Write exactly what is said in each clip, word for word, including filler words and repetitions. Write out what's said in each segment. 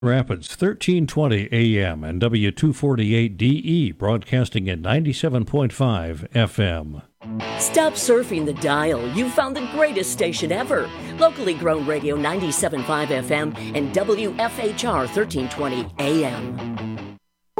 Rapids, thirteen twenty A M and W two forty-eight D E, broadcasting at ninety-seven point five F M. Stop surfing the dial. You've found the greatest station ever. Locally grown radio ninety-seven point five F M and W F H R thirteen twenty A M.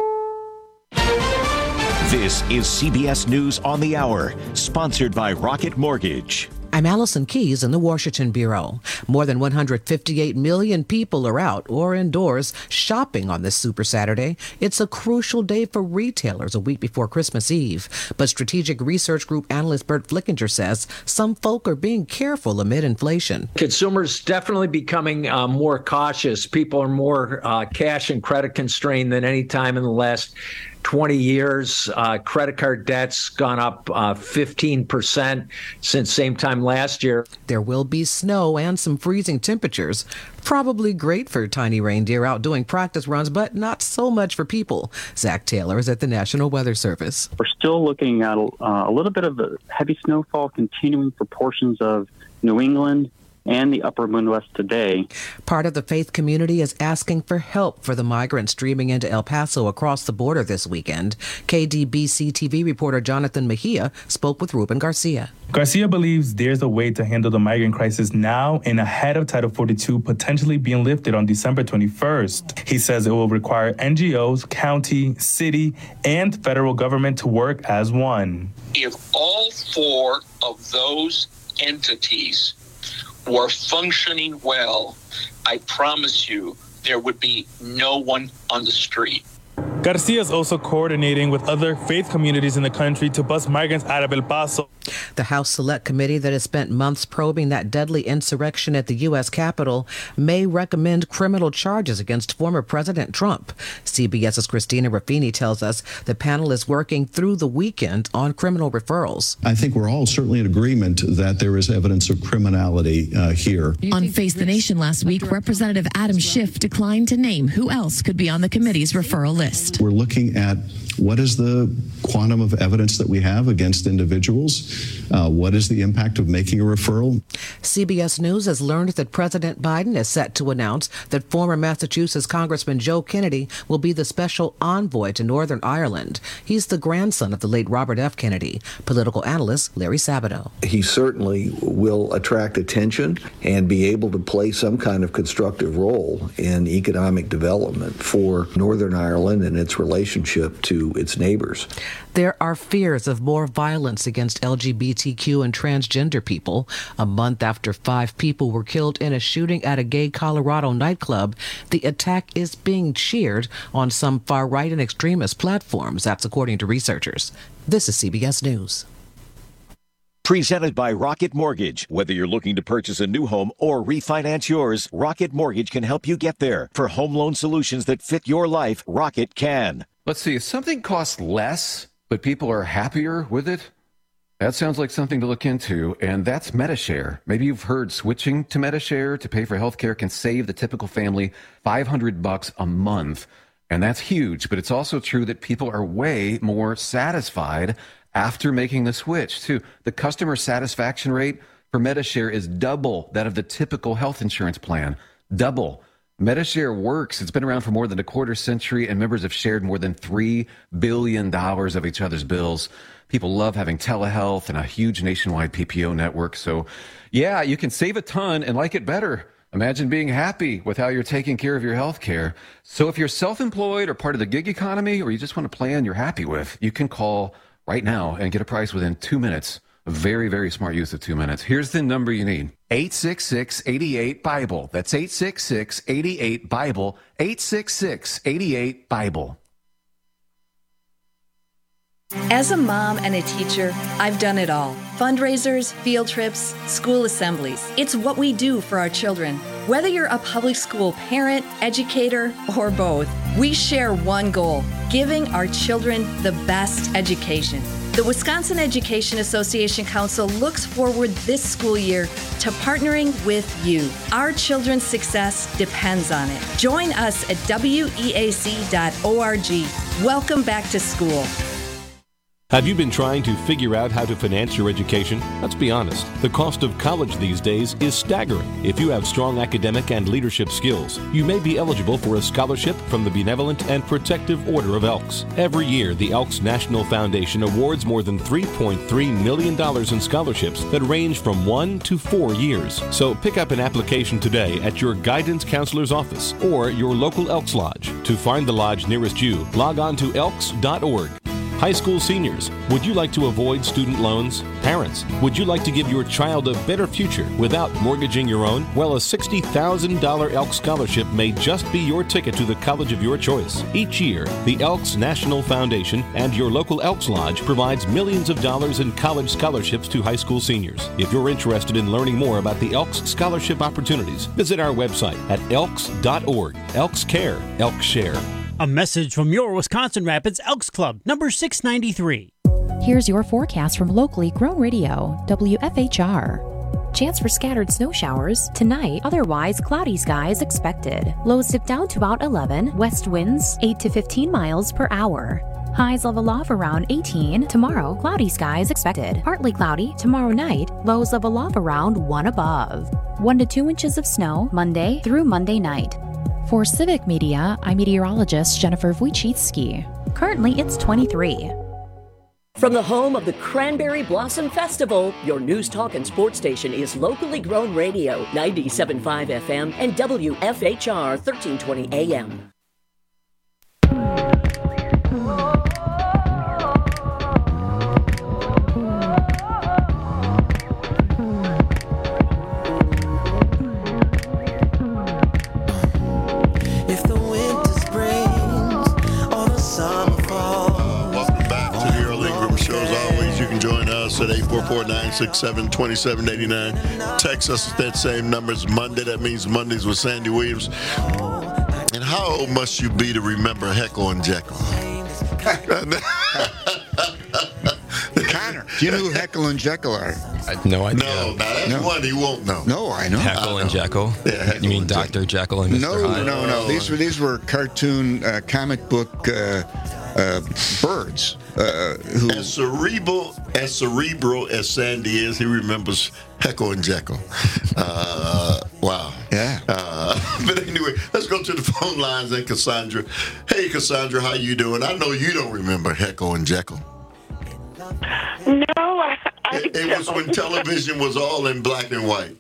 This is C B S News on the Hour, sponsored by Rocket Mortgage. I'm Allison Keyes in the Washington Bureau. More than one hundred fifty-eight million people are out or indoors shopping on this Super Saturday. It's a crucial day for retailers a week before Christmas Eve. But strategic research group analyst Bert Flickinger says some folk are being careful amid inflation. Consumers definitely becoming uh, more cautious. People are more uh, cash and credit constrained than any time in the last twenty years. Uh, credit card debt's gone up uh, fifteen percent since same time last year. There will be snow and some freezing temperatures. Probably great for tiny reindeer out doing practice runs, but not so much for people. Zach Taylor is at the National Weather Service. We're still looking at uh, a little bit of a heavy snowfall continuing for portions of New England and the upper Midwest today. Part of the faith community is asking for help for the migrants streaming into El Paso across the border this weekend. K D B C T V reporter Jonathan Mejia spoke with Ruben Garcia. Garcia believes there's a way to handle the migrant crisis now and ahead of Title forty-two potentially being lifted on December twenty-first. He says it will require N G Os, county, city, and federal government to work as one. If all four of those entities were functioning well, I promise you there would be no one on the street. Garcia is also coordinating with other faith communities in the country to bus migrants out of El Paso. The House Select Committee that has spent months probing that deadly insurrection at the U S Capitol may recommend criminal charges against former President Trump. CBS's Christina Raffini tells us the panel is working through the weekend on criminal referrals. I think we're all certainly in agreement that there is evidence of criminality uh, here. On Face the Nation last week, Representative Adam Schiff declined to name who else could be on the committee's referral list. We're looking at what is the quantum of evidence that we have against individuals? Uh, what is the impact of making a referral? C B S News has learned that President Biden is set to announce that former Massachusetts Congressman Joe Kennedy will be the special envoy to Northern Ireland. He's the grandson of the late Robert F. Kennedy. Political analyst Larry Sabato. He certainly will attract attention and be able to play some kind of constructive role in economic development for Northern Ireland and its relationship to its neighbors. There are fears of more violence against L G B T Q and transgender people. A month after five people were killed in a shooting at a gay Colorado nightclub, the attack is being cheered on some far-right and extremist platforms. That's according to researchers. This is C B S News. Presented by Rocket Mortgage. Whether you're looking to purchase a new home or refinance yours, Rocket Mortgage can help you get there. For home loan solutions that fit your life, Rocket can. Let's see, if something costs less, but people are happier with it, that sounds like something to look into, and that's Medi-Share. Maybe you've heard switching to Medi-Share to pay for healthcare can save the typical family five hundred bucks a month, and that's huge, but it's also true that people are way more satisfied after making the switch, too. The customer satisfaction rate for Medi-Share is double that of the typical health insurance plan. Double. Medi-Share works. It's been around for more than a quarter century, and members have shared more than three billion dollars of each other's bills. People love having telehealth and a huge nationwide P P O network. So, yeah, you can save a ton and like it better. Imagine being happy with how you're taking care of your health care. So if you're self-employed or part of the gig economy, or you just want a plan you're happy with, you can call right now and get a price within two minutes. A very, very smart use of two minutes. Here's the number you need. eight six six, eight eight, BIBLE. That's eight six six, eight eight, BIBLE. eight six six, eight eight, BIBLE. As a mom and a teacher, I've done it all. Fundraisers, field trips, school assemblies. It's what we do for our children. Whether you're a public school parent, educator, or both, we share one goal: giving our children the best education. The Wisconsin Education Association Council looks forward this school year to partnering with you. Our children's success depends on it. Join us at W E A C dot org. Welcome back to school. Have you been trying to figure out how to finance your education? Let's be honest, the cost of college these days is staggering. If you have strong academic and leadership skills, you may be eligible for a scholarship from the Benevolent and Protective Order of Elks. Every year, the Elks National Foundation awards more than three point three million dollars in scholarships that range from one to four years. So pick up an application today at your guidance counselor's office or your local Elks Lodge. To find the lodge nearest you, log on to elks dot org. High school seniors, would you like to avoid student loans? Parents, would you like to give your child a better future without mortgaging your own? Well, a sixty thousand dollars Elks Scholarship may just be your ticket to the college of your choice. Each year, the Elks National Foundation and your local Elks Lodge provides millions of dollars in college scholarships to high school seniors. If you're interested in learning more about the Elks Scholarship opportunities, visit our website at elks dot org. Elks Care, Elks Share. A message from your Wisconsin Rapids Elks Club, number six ninety-three. Here's your forecast from locally grown radio, W F H R. Chance for scattered snow showers tonight, otherwise cloudy skies expected. Lows dip down to about eleven, west winds eight to fifteen miles per hour. Highs level off around eighteen. Tomorrow, cloudy skies expected. Partly cloudy tomorrow night, lows level off around one above. one to two inches of snow Monday through Monday night. For Civic Media, I'm meteorologist Jennifer Wojcicki. Currently, it's twenty-three. From the home of the Cranberry Blossom Festival, your news, talk, and sports station is locally grown radio, ninety-seven point five F M and W F H R thirteen twenty A M. At eight four four, nine six seven, two seven eight nine. Text us at that same number. It's Monday. That means Mondays with Sandy Williams. And how old must you be to remember Heckle and Jekyll? Connor, do you know who Heckle and Jekyll are? I have no idea. No, now that's no. one he won't know. No, I know. Heckle and Jekyll? Yeah, Heckle you mean Doctor Jekyll and Mister No, Hyde? no, no. These were these were cartoon uh, comic book uh, uh, birds. Uh, who... As cerebral as cerebral as Sandy is, he remembers Heckle and Jekyll. Uh, wow. Yeah. Uh, but anyway, let's go to the phone lines and Cassandra. Hey, Cassandra, how you doing? I know you don't remember Heckle and Jekyll. No, I, I it, it don't. was when television was all in black and white.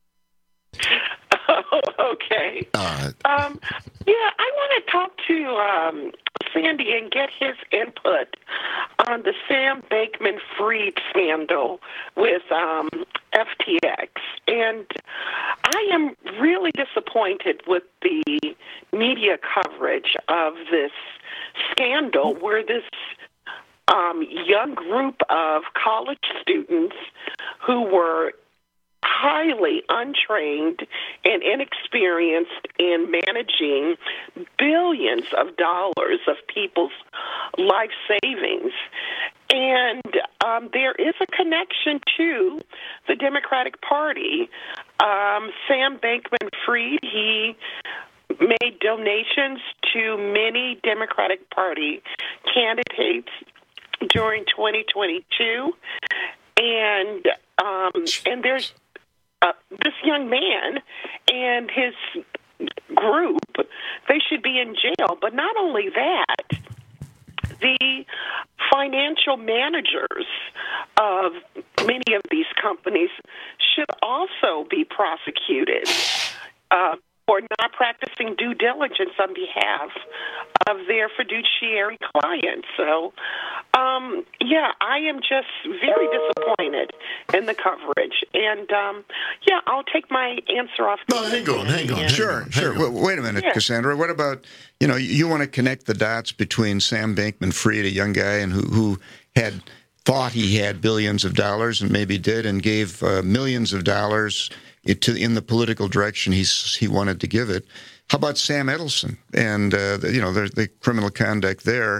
Oh, okay. All right. Um, yeah, I want to talk to um, Sandy and get his input on the Sam Bankman-Fried scandal with um, F T X. And I am really disappointed with the media coverage of this scandal where this um, young group of college students who were highly untrained and inexperienced in managing billions of dollars of people's life savings. And um, there is a connection to the Democratic Party. Um, Sam Bankman-Fried, he made donations to many Democratic Party candidates during twenty twenty-two. And um, and there's Uh, this young man and his group, they should be in jail. But not only that, the financial managers of many of these companies should also be prosecuted uh, for not practicing due diligence on behalf of their fiduciary clients. So, um, yeah, I am just very disappointed in the coverage. And, um, yeah, I'll take my answer off. No, hang on, hang on. Hang sure, on, sure. hang on. Wait a minute, Yeah. Cassandra. What about, you know, you want to connect the dots between Sam Bankman-Fried, a young guy, and who, who had thought he had billions of dollars and maybe did and gave uh, millions of dollars to in the political direction he's, he wanted to give it. How about Sam Edelson and, uh, the, you know, the, the criminal conduct there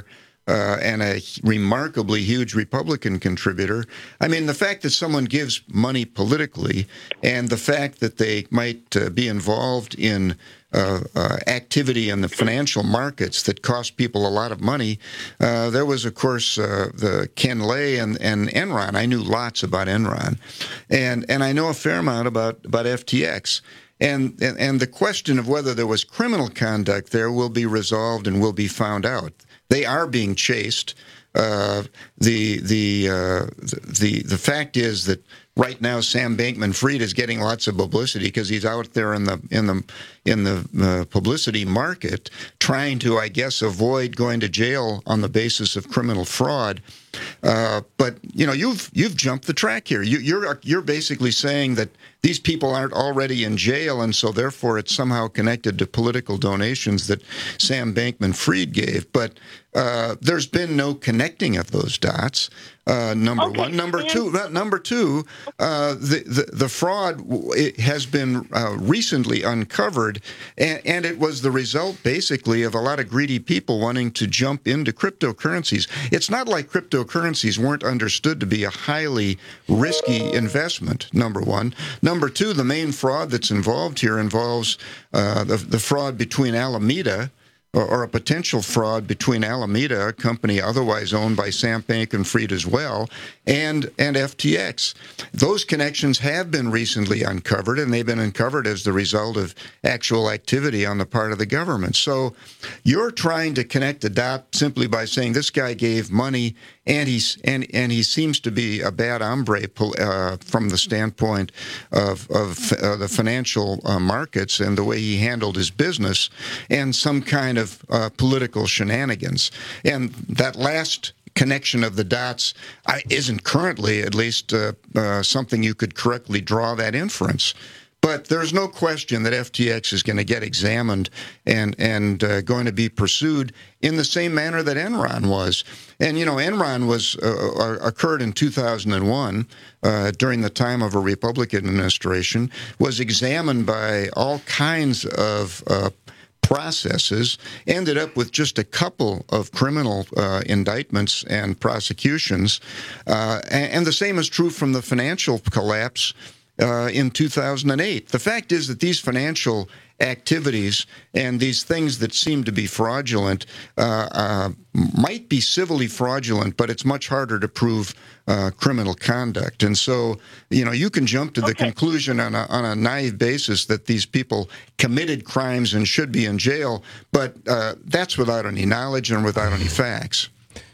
uh, and a remarkably huge Republican contributor. I mean, the fact that someone gives money politically and the fact that they might uh, be involved in uh, uh, activity in the financial markets that cost people a lot of money. Uh, there was, of course, uh, the Ken Lay and, and Enron. I knew lots about Enron. And, and I know a fair amount about, about F T X. And, and and the question of whether there was criminal conduct there will be resolved and will be found out. They are being chased. Uh, the the uh, the the fact is that right now Sam Bankman-Fried is getting lots of publicity because he's out there in the in the in the uh, publicity market trying to, I guess, avoid going to jail on the basis of criminal fraud. Uh, but you know, you've you've jumped the track here. You, you're you're basically saying that these people aren't already in jail, and so therefore it's somehow connected to political donations that Sam Bankman-Fried gave. But uh, there's been no connecting of those dots. Uh, number okay, one, number two, uh, number two, uh, the, the the fraud it has been uh, recently uncovered, and, and it was the result basically of a lot of greedy people wanting to jump into cryptocurrencies. It's not like cryptocurrencies weren't understood to be a highly risky investment. Number one, number two, the main fraud that's involved here involves uh, the the fraud between Alameda. Or, or a potential fraud between Alameda, a company otherwise owned by Sam Bankman-Fried as well, and, and F T X. Those connections have been recently uncovered, and they've been uncovered as the result of actual activity on the part of the government. So you're trying to connect the dot simply by saying this guy gave money, and he's and, and he seems to be a bad hombre uh, from the standpoint of, of uh, the financial uh, markets and the way he handled his business, and some kind of of uh, political shenanigans. And that last connection of the dots uh, isn't currently, at least, uh, uh, something you could correctly draw that inference. But there's no question that F T X is going to get examined and and uh, going to be pursued in the same manner that Enron was. And, you know, Enron was uh, occurred in two thousand one uh, during the time of a Republican administration, was examined by all kinds of uh, processes, ended up with just a couple of criminal uh, indictments and prosecutions. Uh, and, and the same is true from the financial collapse uh, in two thousand eight. The fact is that these financial activities and these things that seem to be fraudulent uh, uh, might be civilly fraudulent, but it's much harder to prove uh, criminal conduct. And so, you know, you can jump to the okay. conclusion on a, on a naive basis that these people committed crimes and should be in jail, but uh, that's without any knowledge and without any facts.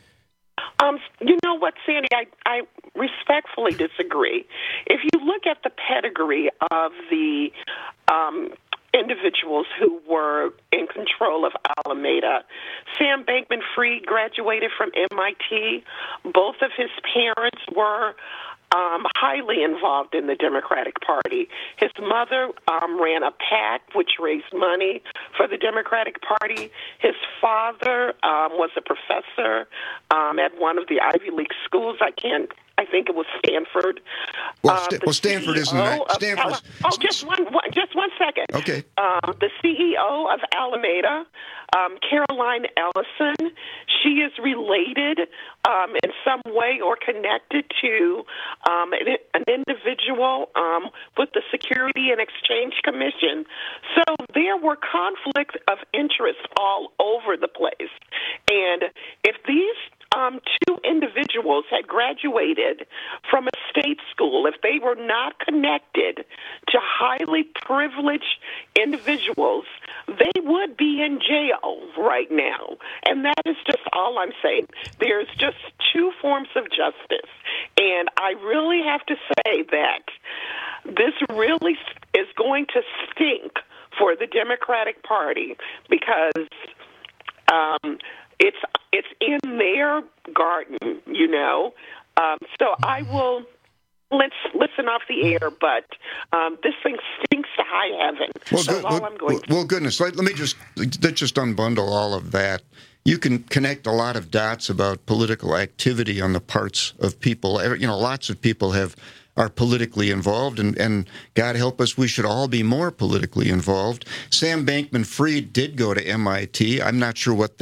Um, you know what, Sandy, I, I respectfully disagree. If you look at the pedigree of the um, individuals who were in control of Alameda, Sam Bankman-Fried graduated from M I T. Both of his parents were Um, highly involved in the Democratic Party. His mother um, ran a PAC, which raised money for the Democratic Party. His father um, was a professor um, at one of the Ivy League schools. I can't. I think it was Stanford. Well, uh, St- well Stanford isn't that. Stanford. Oh, just one, one, just one second. Okay. Um, the C E O of Alameda, um, Caroline Ellison, she is related um, in some way or connected to um, an, an individual um, with the Security and Exchange Commission. So there were conflicts of interest all over the place. And if these Um, two individuals had graduated from a state school, if they were not connected to highly privileged individuals, they would be in jail right now. And that is just all I'm saying. There's just two forms of justice. And I really have to say that this really is going to stink for the Democratic Party because um, it's it's in their garden, you know. Um, so I will let's listen off the air, but um, this thing stinks to high heaven. Well, so good, all well, I'm going well, well, goodness, let, let me just let's just unbundle all of that. You can connect a lot of dots about political activity on the parts of people. You know, lots of people have are politically involved, and, and God help us, we should all be more politically involved. Sam Bankman-Fried did go to M I T. I'm not sure what that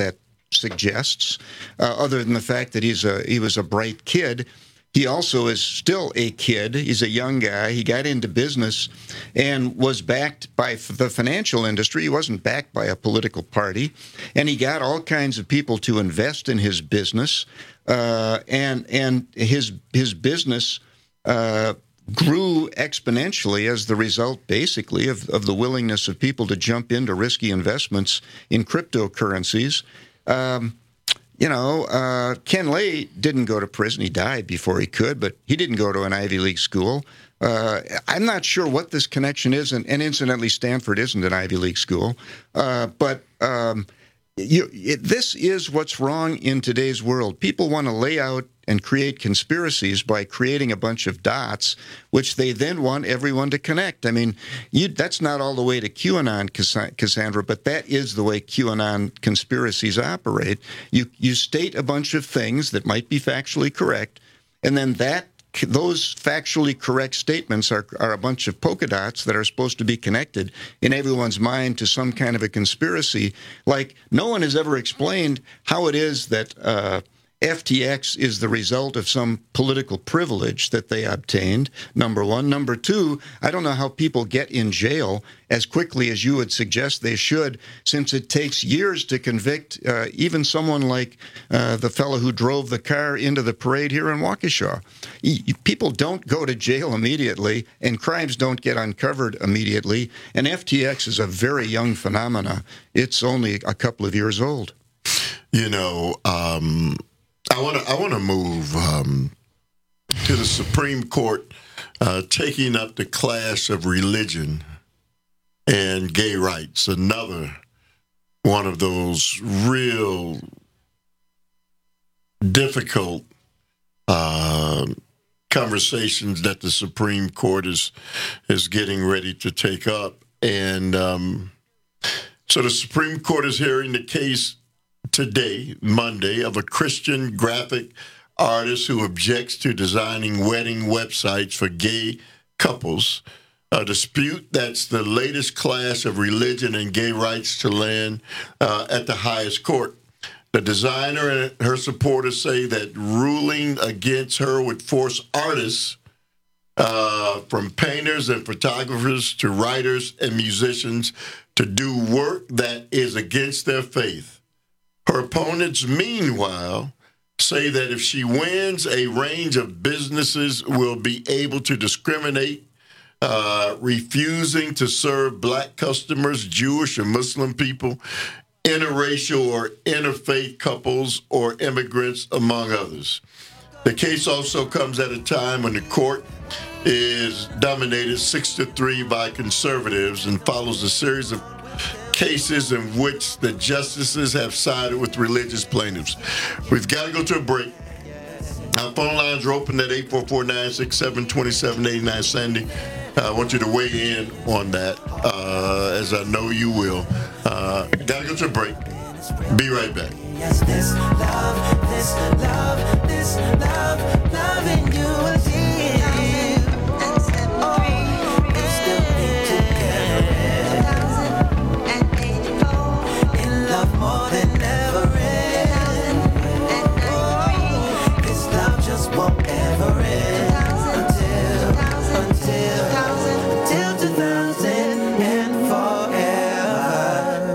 suggests, uh, other than the fact that he's a he was a bright kid. He also is still a kid. He's a young guy. He got into business and was backed by the financial industry. He wasn't backed by a political party. And he got all kinds of people to invest in his business. Uh, and and his his business uh, grew exponentially as the result, basically, of, of the willingness of people to jump into risky investments in cryptocurrencies. Um, You know, uh, Ken Lay didn't go to prison. He died before he could, but he didn't go to an Ivy League school. Uh, I'm not sure what this connection is, and, and incidentally, Stanford isn't an Ivy League school. Uh, but um, you, it, this is what's wrong in today's world. People want to lay out and create conspiracies by creating a bunch of dots, which they then want everyone to connect. I mean, you, that's not all the way to QAnon, Cassandra, but that is the way QAnon conspiracies operate. You you state a bunch of things that might be factually correct, and then that those factually correct statements are, are a bunch of polka dots that are supposed to be connected in everyone's mind to some kind of a conspiracy. Like, no one has ever explained how it is that uh, F T X is the result of some political privilege that they obtained, number one. Number two, I don't know how people get in jail as quickly as you would suggest they should, since it takes years to convict uh, even someone like uh, the fellow who drove the car into the parade here in Waukesha. People don't go to jail immediately, and crimes don't get uncovered immediately, and F T X is a very young phenomena. It's only a couple of years old. You know, um... I want to I want to move um, to the Supreme Court uh, taking up the clash of religion and gay rights. Another one of those real difficult uh, conversations that the Supreme Court is is getting ready to take up. And um, so the Supreme Court is hearing the case today, Monday, of a Christian graphic artist who objects to designing wedding websites for gay couples, a dispute that's the latest clash of religion and gay rights to land uh, at the highest court. The designer and her supporters say that ruling against her would force artists, uh, from painters and photographers to writers and musicians, to do work that is against their faith. Her opponents, meanwhile, say that if she wins, a range of businesses will be able to discriminate, uh, refusing to serve black customers, Jewish or Muslim people, interracial or interfaith couples, or immigrants, among others. The case also comes at a time when the court is dominated six to three by conservatives and follows a series of cases in which the justices have sided with religious plaintiffs. We've got to go to a break. Our phone lines are open at eight four four, nine six seven, two seven eight nine. Sandy, uh, I want you to weigh in on that, uh, as I know you will. Uh, got to go to a break. Be right back. Yes, this love, this love, this love, loving you will live. Oh, we still be together. In love more than ever. Oh, this love just won't ever end until, until, until two thousand and forever.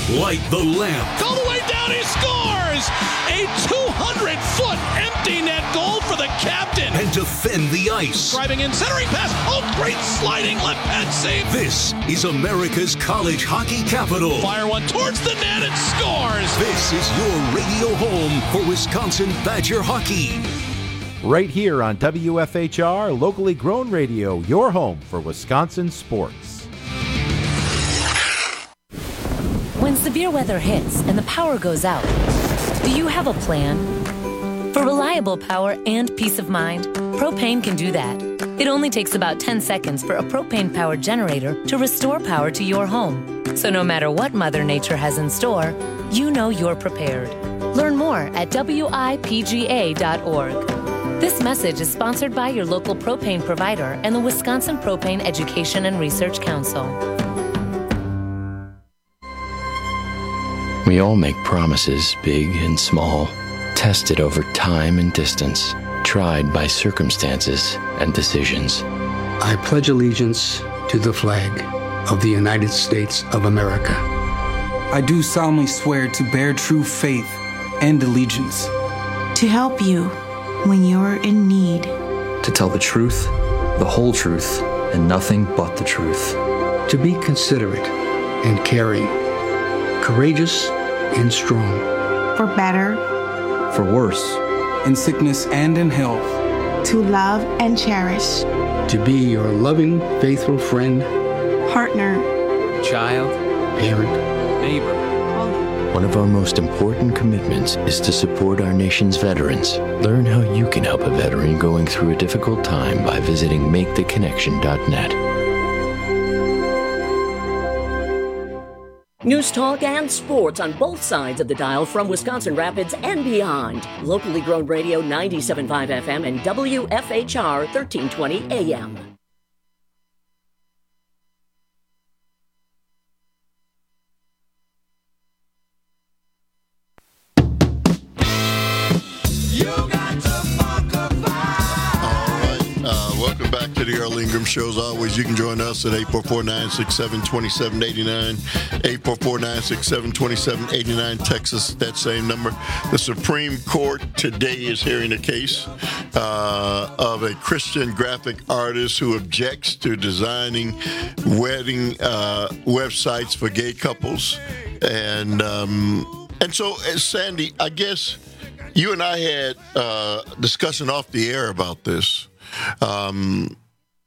Light the lamp. All the way down, he scores! A two hundred foot empty net goal for the captain. And defend the ice. Driving in, centering pass. Oh, great sliding left pad save. This is America's college hockey capital. Fire one towards the net and scores. This is your radio home for Wisconsin Badger hockey. Right here on W F H R, locally grown radio, your home for Wisconsin sports. When severe weather hits and the power goes out, do you have a plan? For reliable power and peace of mind, Propane can do that. It only takes about ten seconds for a propane-powered generator to restore power to your home. So no matter what Mother Nature has in store, you know you're prepared. Learn more at W I P G A dot org. This message is sponsored by your local propane provider and the Wisconsin Propane Education and Research Council. We all make promises, big and small, tested over time and distance, tried by circumstances and decisions. I pledge allegiance to the flag of the United States of America. I do solemnly swear to bear true faith and allegiance. To help you when you're in need. To tell the truth, the whole truth, and nothing but the truth. To be considerate and caring, courageous and strong. For better. For worse. In sickness and in health. To love and cherish. To be your loving, faithful friend. Partner. Child. Parent. Neighbor. One of our most important commitments is to support our nation's veterans. Learn how you can help a veteran going through a difficult time by visiting make the connection dot net. News talk and sports on both sides of the dial from Wisconsin Rapids and beyond. Locally grown radio ninety-seven point five F M and W F H R thirteen twenty A M. The Earl Ingram Show. As always, you can join us at eight four four, nine six seven, two seven eight nine, eight four four, nine six seven, two seven eight nine, Texas, that same number. The Supreme Court today is hearing a case uh, of a Christian graphic artist who objects to designing wedding uh, websites for gay couples. And, um, and so, uh, Sandy, I guess you and I had uh, discussion off the air about this. Um,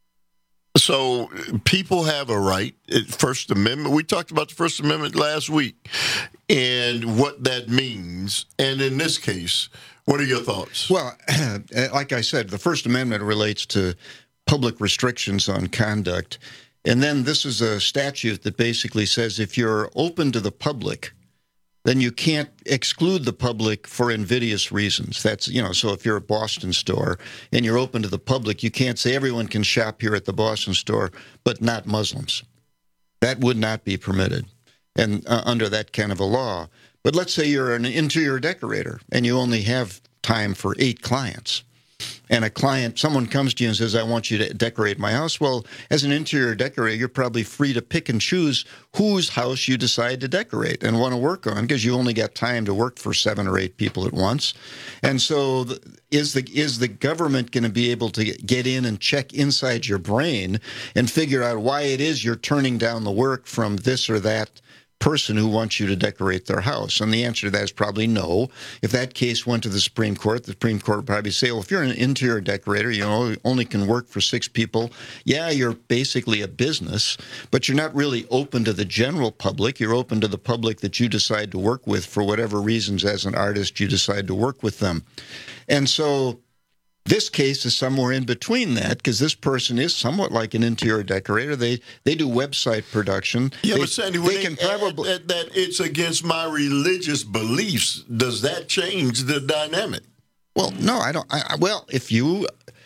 So people have a right, First Amendment. We talked about the First Amendment last week and what that means. And in this case, what are your thoughts? Well, like I said, the First Amendment relates to public restrictions on conduct. And then this is a statute that basically says if you're open to the public, then you can't exclude the public for invidious reasons. That's, you know, so if you're a Boston store and you're open to the public, you can't say everyone can shop here at the Boston store, but not Muslims. That would not be permitted and uh, under that kind of a law. But let's say you're an interior decorator and you only have time for eight clients. And a client, someone comes to you and says, I want you to decorate my house. Well, as an interior decorator, you're probably free to pick and choose whose house you decide to decorate and want to work on because you only got time to work for seven or eight people at once. And so is the is the government going to be able to get in and check inside your brain and figure out why it is you're turning down the work from this or that person who wants you to decorate their house? And the answer to that is probably no. If that case went to the Supreme Court, the Supreme Court would probably say, well, if you're an interior decorator, you know, only can work for six people. Yeah, you're basically a business, but you're not really open to the general public. You're open to the public that you decide to work with for whatever reasons as an artist you decide to work with them. And so this case is somewhere in between that because this person is somewhat like an interior decorator. They they do website production. Yeah, they, but Sandy, when they they can probably that, that it's against my religious beliefs, does that change the dynamic? Well, no, I don't. I, well, if you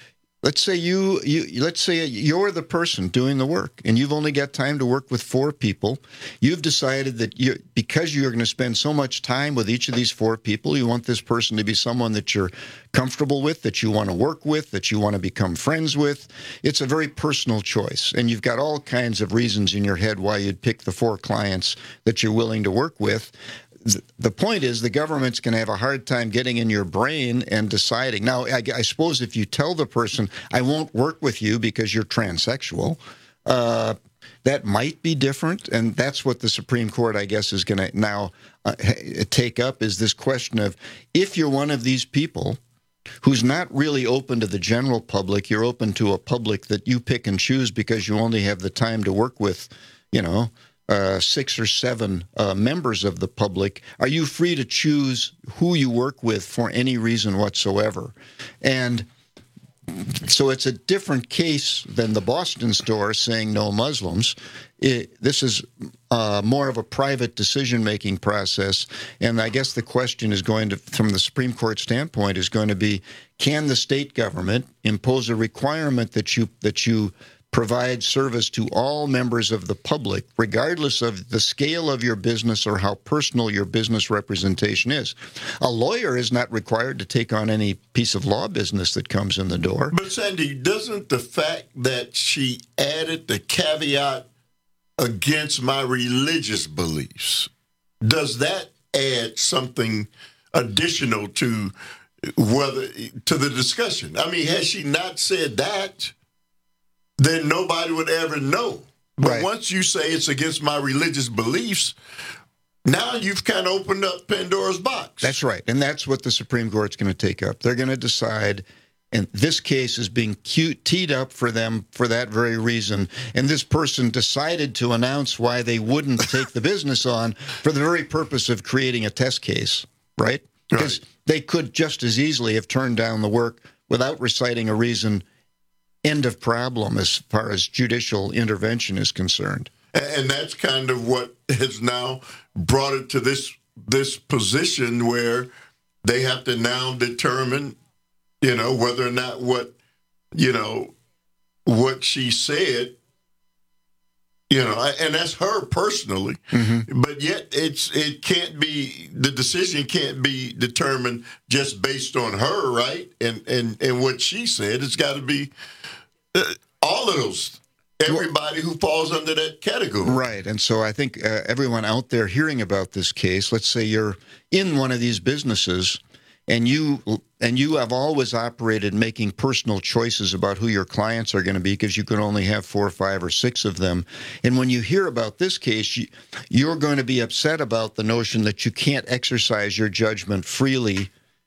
Let's say you, you let's say you're the person doing the work, and you've only got time to work with four people. You've decided that you, because you're going to spend so much time with each of these four people, you want this person to be someone that you're comfortable with, that you want to work with, that you want to become friends with. It's a very personal choice, and you've got all kinds of reasons in your head why you'd pick the four clients that you're willing to work with. The point is the government's going to have a hard time getting in your brain and deciding. Now, I, I suppose if you tell the person, I won't work with you because you're transsexual, uh, that might be different. And that's what the Supreme Court, I guess, is going to now uh, take up, is this question of, if you're one of these people who's not really open to the general public, you're open to a public that you pick and choose because you only have the time to work with, you know, Uh, six or seven uh, members of the public, are you free to choose who you work with for any reason whatsoever? And so it's a different case than the Boston store saying no Muslims. It, this is uh, more of a private decision-making process. And I guess the question is going to, from the Supreme Court standpoint, is going to be, can the state government impose a requirement that you that you provide service to all members of the public, regardless of the scale of your business or how personal your business representation is? A lawyer is not required to take on any piece of law business that comes in the door. But Sandy, doesn't the fact that she added the caveat against my religious beliefs, does that add something additional to whether to the discussion? I mean, has she not said that, then nobody would ever know. But right. Once you say it's against my religious beliefs, now you've kind of opened up Pandora's box. That's right. And that's what the Supreme Court's going to take up. They're going to decide, and this case is being cute, teed up for them for that very reason. And this person decided to announce why they wouldn't take the business on for the very purpose of creating a test case, right? Because right. they could just as easily have turned down the work without reciting a reason. End of problem as far as judicial intervention is concerned. And that's kind of what has now brought it to this this position where they have to now determine, you know, whether or not what, you know, what she said, you know, and that's her personally, mm-hmm. but yet it's it can't be, the decision can't be determined just based on her, right? And and, and what she said. It's got to be uh, all of those, everybody who falls under that category. Right. And so I think uh, everyone out there hearing about this case, let's say you're in one of these businesses and you and you have always operated making personal choices about who your clients are going to be because you can only have four or five or six of them. And when you hear about this case, you, you're going to be upset about the notion that you can't exercise your judgment freely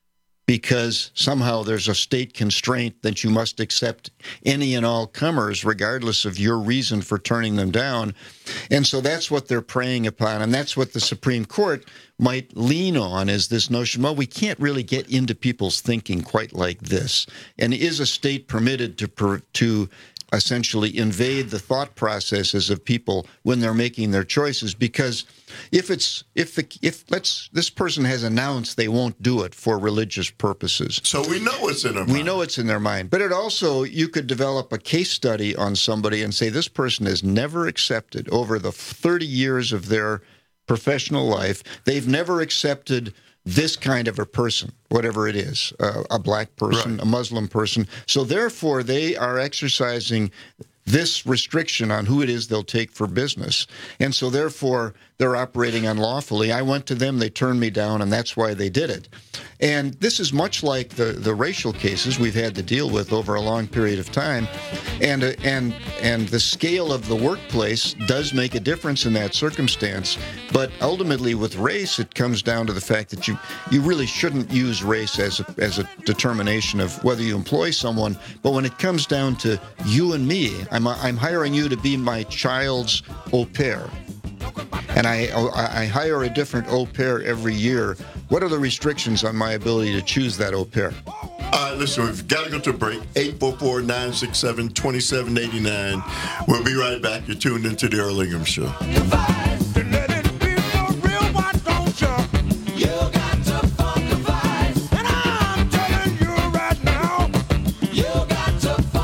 because somehow there's a state constraint that you must accept any and all comers, regardless of your reason for turning them down. And so that's what they're preying upon, and that's what the Supreme Court might lean on, is this notion, well, we can't really get into people's thinking quite like this. And is a state permitted to per, to essentially invade the thought processes of people when they're making their choices? Because if it's if the if let's this person has announced they won't do it for religious purposes, so we know it's in their we mind. know it's in their mind. But it also, you could develop a case study on somebody and say this person has never accepted over the thirty years of their professional life, they've never accepted this kind of a person, whatever it is, uh, a black person, right. a Muslim person. So therefore, they are exercising this restriction on who it is they'll take for business. And so therefore, they're operating unlawfully. I went to them, they turned me down, and that's why they did it. And this is much like the, the racial cases we've had to deal with over a long period of time. And, uh, and, and the scale of the workplace does make a difference in that circumstance. But ultimately, with race, it comes down to the fact that you, you really shouldn't use race as a, as a determination of whether you employ someone. But when it comes down to you and me, I'm, I'm hiring you to be my child's au pair. And I, I hire a different au pair every year. What are the restrictions on my ability to choose that au pair? All right, listen, we've got to go to a break. eight four four, nine six seven, two seven eight nine. We'll be right back. You're tuned into the Earl Ingham Show. You got to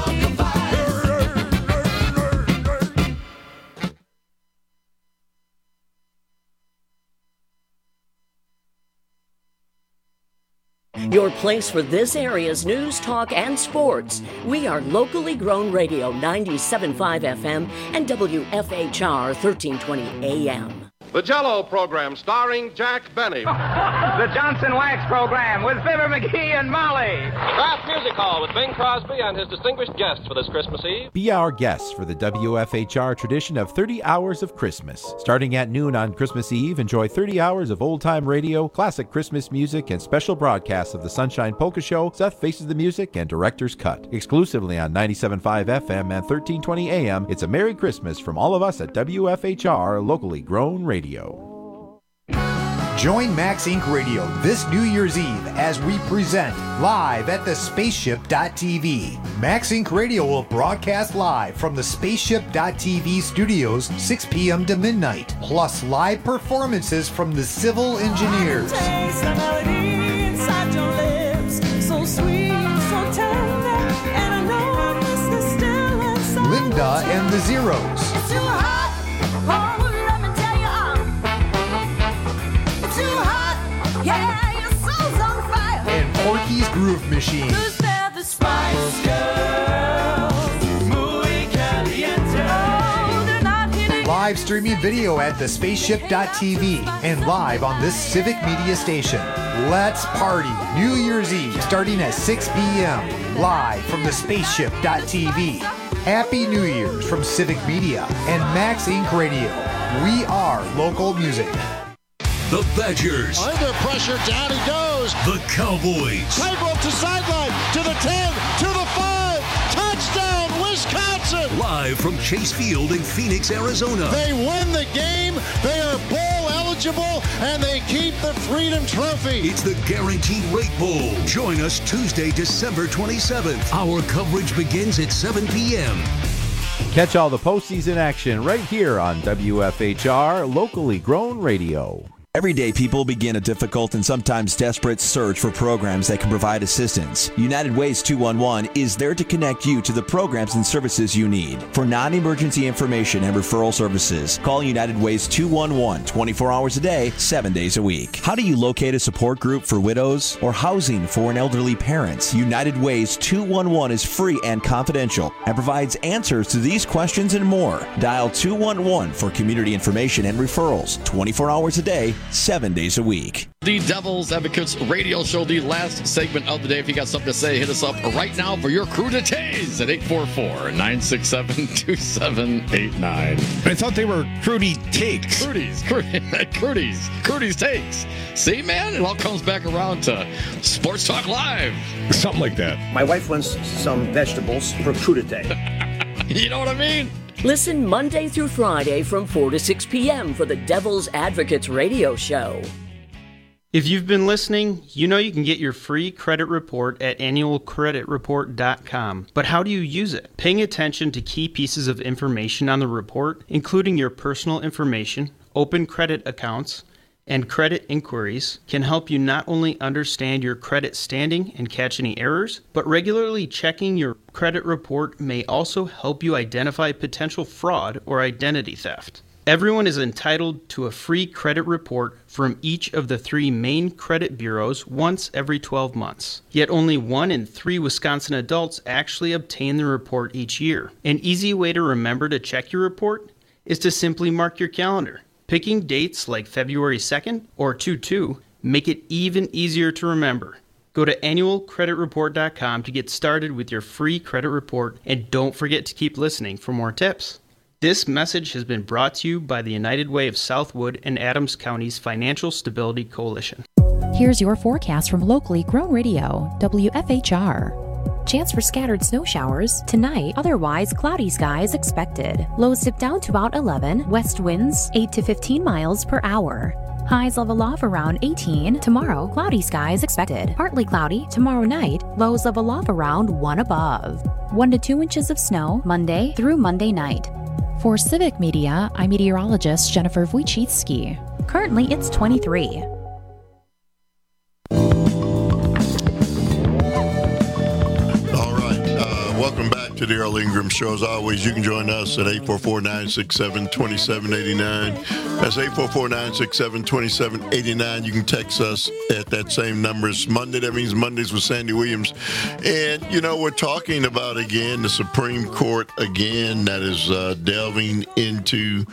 Your place for this area's news, talk, and sports. We are locally grown radio ninety-seven point five F M and W F H R thirteen twenty A M. The Jell-O program starring Jack Benny. The Johnson Wax program with Fibber McGee and Molly. Kraft Music Hall with Bing Crosby and his distinguished guests for this Christmas Eve. Be our guest for the W F H R tradition of thirty hours of Christmas. Starting at noon on Christmas Eve, enjoy thirty hours of old-time radio, classic Christmas music, and special broadcasts of the Sunshine Polka Show, Seth Faces the Music, and Director's Cut. Exclusively on ninety-seven point five F M and thirteen twenty A M, it's a Merry Christmas from all of us at W F H R, locally grown radio. Join Max Incorporated. Radio this New Year's Eve as we present live at the spaceship dot T V. Max Incorporated. Radio will broadcast live from the spaceship dot T V studios six p.m. to midnight, plus live performances from the Civil Engineers. Linda and the Zeros. Yeah, your soul's on fire. And Porky's Groove Machine. Who's there, the Spice Girls? Muy caliente. Oh, they're not hitting. Live streaming video at the spaceship dot T V and live on this Civic Media station. Let's party New Year's Eve starting at six p.m. live from the spaceship dot T V. Happy New Year's from Civic Media and Max Incorporated. Radio. We are local music. The Badgers. Under pressure, down he goes. The Cowboys. Tightrope to sideline, to the ten, to the five. Touchdown, Wisconsin. Live from Chase Field in Phoenix, Arizona. They win the game. They are bowl eligible, and they keep the Freedom Trophy. It's the Guaranteed Rate Bowl. Join us Tuesday, December twenty-seventh. Our coverage begins at seven p.m. Catch all the postseason action right here on W F H R, locally grown radio. Everyday people begin a difficult and sometimes desperate search for programs that can provide assistance. United Ways two one one is there to connect you to the programs and services you need. For non-emergency information and referral services, call United Ways two one one twenty-four hours a day, seven days a week. How do you locate a support group for widows or housing for an elderly parent? United Ways two one one is free and confidential and provides answers to these questions and more. Dial two one one for community information and referrals, twenty-four hours a day, seven days a week. The Devil's Advocates radio show, the last segment of the day. If you got something to say, hit us up right now for your crudités at eight four four, nine six seven, two seven eight nine. I thought they were Crudy Takes. Crudies, Crudies, Crudies Takes. See, man, it all comes back around to Sports Talk Live. Something like that. My wife wants some vegetables for crudité. You know what I mean? Listen Monday through Friday from four to six p.m. for the Devil's Advocates radio show. If you've been listening, you know you can get your free credit report at annual credit report dot com. But how do you use it? Paying attention to key pieces of information on the report, including your personal information, open credit accounts, and credit inquiries, can help you not only understand your credit standing and catch any errors, but regularly checking your credit report may also help you identify potential fraud or identity theft. Everyone is entitled to a free credit report from each of the three main credit bureaus once every twelve months. Yet only one in three Wisconsin adults actually obtain the report each year. An easy way to remember to check your report is to simply mark your calendar. Picking dates like February second or two two make it even easier to remember. Go to annual credit report dot com to get started with your free credit report, and don't forget to keep listening for more tips. This message has been brought to you by the United Way of Southwood and Adams County's Financial Stability Coalition. Here's your forecast from locally grown radio, W F H R. Chance for scattered snow showers tonight, otherwise cloudy skies expected. Lows dip down to about eleven, west winds eight to fifteen miles per hour. Highs level off around eighteen. Tomorrow, cloudy skies expected. Partly cloudy tomorrow night, lows level off around one above. one to two inches of snow Monday through Monday night. For Civic Media, I'm meteorologist Jennifer Wojcicki. Currently, it's twenty-three. Welcome back to to the Earl Ingram Show. As always, you can join us at eight four four, nine six seven, two seven eight nine. That's eight four four, nine six seven, two seven eight nine. You can text us at that same number. It's Monday. That means Mondays with Sandy Williams. And, you know, we're talking about, again, the Supreme Court, again, that is uh, delving into,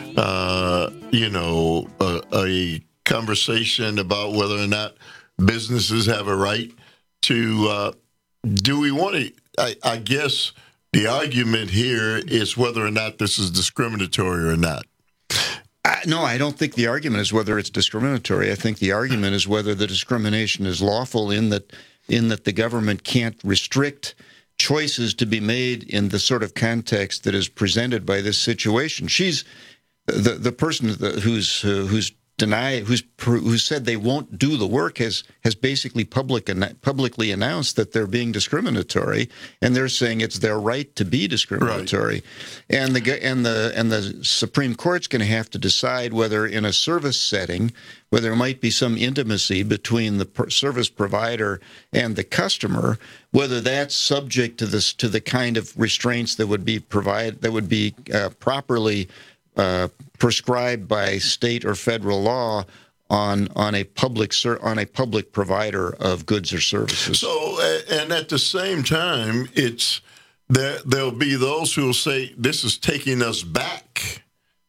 uh, you know, a, a conversation about whether or not businesses have a right to, uh, do we want to, I, I guess the argument here is whether or not this is discriminatory or not. Uh, no, I don't think the argument is whether it's discriminatory. I think the argument is whether the discrimination is lawful in that in that the government can't restrict choices to be made in the sort of context that is presented by this situation. She's the the person who's uh, who's denied who's who said they won't do the work has has basically public publicly announced that they're being discriminatory, and they're saying it's their right to be discriminatory. Right. And the and the and the Supreme Court's going to have to decide whether in a service setting, where there might be some intimacy between the per- service provider and the customer, whether that's subject to this to the kind of restraints that would be provide that would be uh, properly Uh, prescribed by state or federal law on on a public ser- on a public provider of goods or services. So, and at the same time, it's there. There'll be those who will say this is taking us back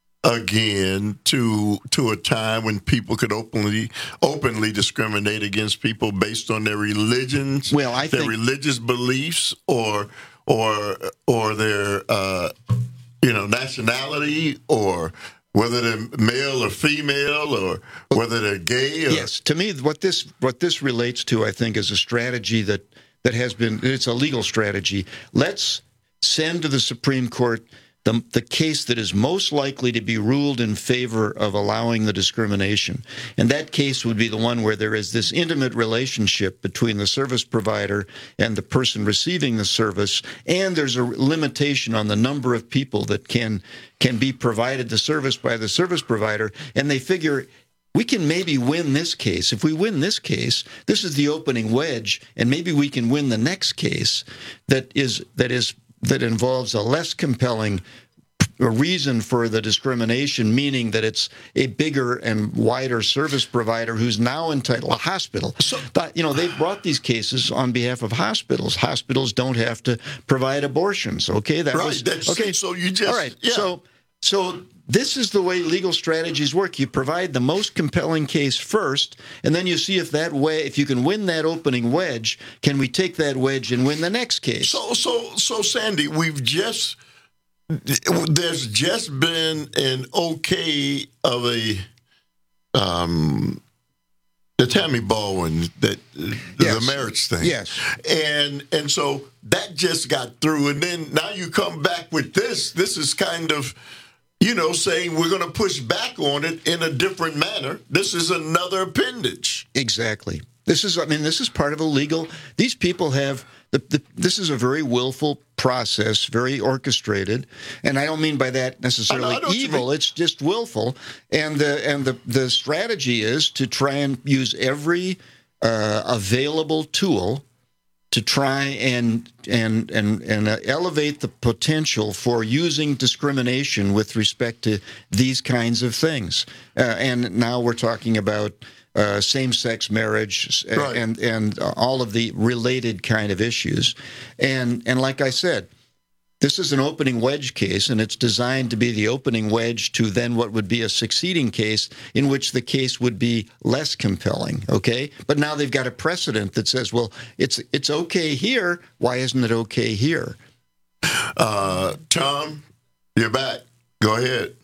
again to to a time when people could openly openly discriminate against people based on their religions, well, I their think- religious beliefs, or or or their uh, you know, nationality, or whether they're male or female, or whether they're gay. Or... Yes, to me, what this what this relates to, I think, is a strategy that, that has been, it's a legal strategy. Let's send to the Supreme Court the, the case that is most likely to be ruled in favor of allowing the discrimination. And that case would be the one where there is this intimate relationship between the service provider and the person receiving the service, and there's a limitation on the number of people that can can be provided the service by the service provider, and they figure we can maybe win this case. If we win this case, this is the opening wedge, and maybe we can win the next case that is that is that involves a less compelling reason for the discrimination, meaning that it's a bigger and wider service provider who's now entitled, a hospital. So, but, you know, they've brought these cases on behalf of hospitals. Hospitals don't have to provide abortions, okay? That right. was, That's, okay, so you just... All right, yeah. so... So this is the way legal strategies work. You provide the most compelling case first, and then you see if that way, if you can win that opening wedge, can we take that wedge and win the next case? So, so, so, Sandy, we've just there's just been an okay of a um the Tammy Baldwin that yes. the marriage thing, yes, and and so that just got through, and then now you come back with this. This is kind of, you know, saying we're going to push back on it in a different manner. This is another appendage. Exactly. This is, I mean, this is part of a legal, these people have, the, the, this is a very willful process, very orchestrated, and I don't mean by that necessarily I know, I know evil, it's just willful, and the, and the, the strategy is to try and use every uh, available tool to try and and and and uh, elevate the potential for using discrimination with respect to these kinds of things. Uh, and now we're talking about uh, same-sex marriage right. and and uh, all of the related kind of issues. And and like I said, this is an opening wedge case, and it's designed to be the opening wedge to then what would be a succeeding case in which the case would be less compelling, okay? But now they've got a precedent that says, well, it's it's okay here. Why isn't it okay here? Uh, Tom, you're back. Go ahead.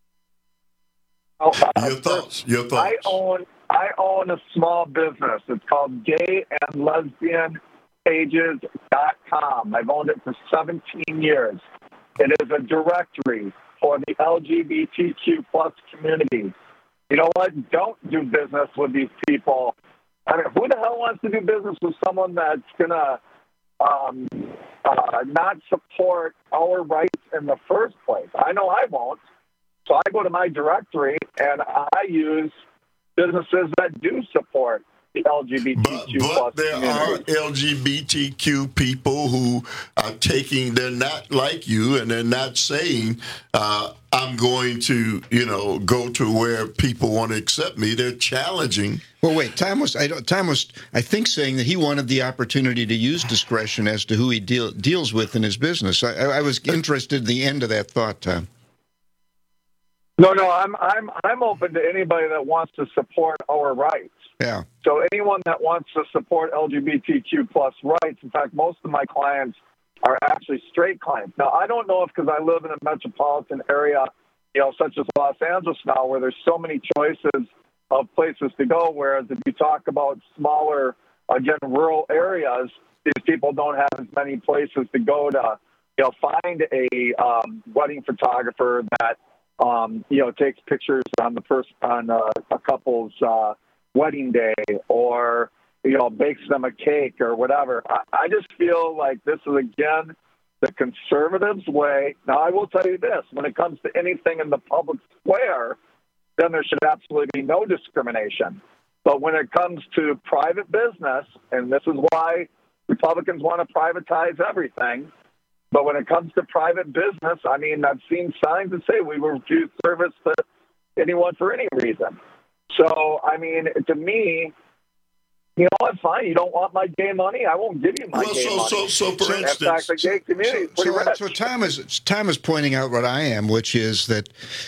Oh, uh, your thoughts. Your thoughts. I own I own a small business. It's called Gay and Lesbian Pages dot com. I've owned it for seventeen years. It is a directory for the L G B T Q plus community. You know what? Don't do business with these people. I mean, who the hell wants to do business with someone that's going to um, uh, not support our rights in the first place? I know I won't. So I go to my directory and I use businesses that do support the L G B T Q but, plus but there community. are L G B T Q people who are taking, they're not like you, and they're not saying, uh, I'm going to, you know, go to where people want to accept me. They're challenging. Well, wait, Tom was, I don't, Tom was, I think, saying that he wanted the opportunity to use discretion as to who he deal, deals with in his business. I, I was interested in the end of that thought, Tom. No, no, I'm I'm I'm open to anybody that wants to support our rights. Yeah. So anyone that wants to support L G B T Q plus rights, in fact, most of my clients are actually straight clients. Now, I don't know if because I live in a metropolitan area, you know, such as Los Angeles now, where there's so many choices of places to go, whereas if you talk about smaller, again, rural areas, these people don't have as many places to go to, you know, find a um, wedding photographer that, um, you know, takes pictures on the first, on uh, a couple's uh, wedding day, or, you know, bakes them a cake or whatever. I, I just feel like this is, again, the conservatives' way. Now, I will tell you this, when it comes to anything in the public square, then there should absolutely be no discrimination. But when it comes to private business, and this is why Republicans want to privatize everything, but when it comes to private business, I mean, I've seen signs that say we will refuse service to anyone for any reason. So, I mean, to me, you know what, fine, you don't want my gay money, I won't give you my Well, gay so- money. so- so for In instance- fact, the gay community is pretty So, rich. so Tom is Tom is pointing out what I am, which is that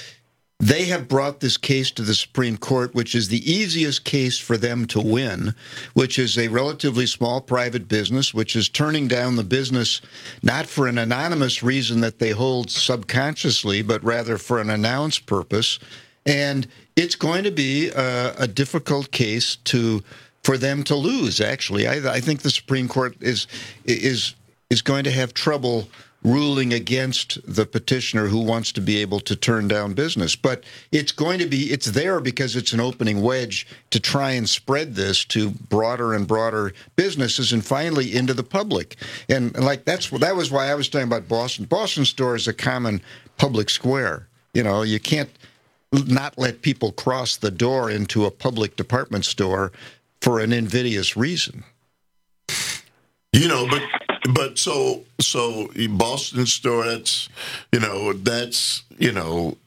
they have brought this case to the Supreme Court, which is the easiest case for them to win, which is a relatively small private business, which is turning down the business not for an anonymous reason that they hold subconsciously, but rather for an announced purpose. And it's going to be a, a difficult case to for them to lose. Actually, I, I think the Supreme Court is is is going to have trouble ruling against the petitioner who wants to be able to turn down business. But it's going to be, it's there because it's an opening wedge to try and spread this to broader and broader businesses and finally into the public. And like that's that was why I was talking about Boston. Boston Store is a common public square. You know, you can't not let people cross the door into a public department store for an invidious reason. You know, but but so so Boston Store, that's you know that's you know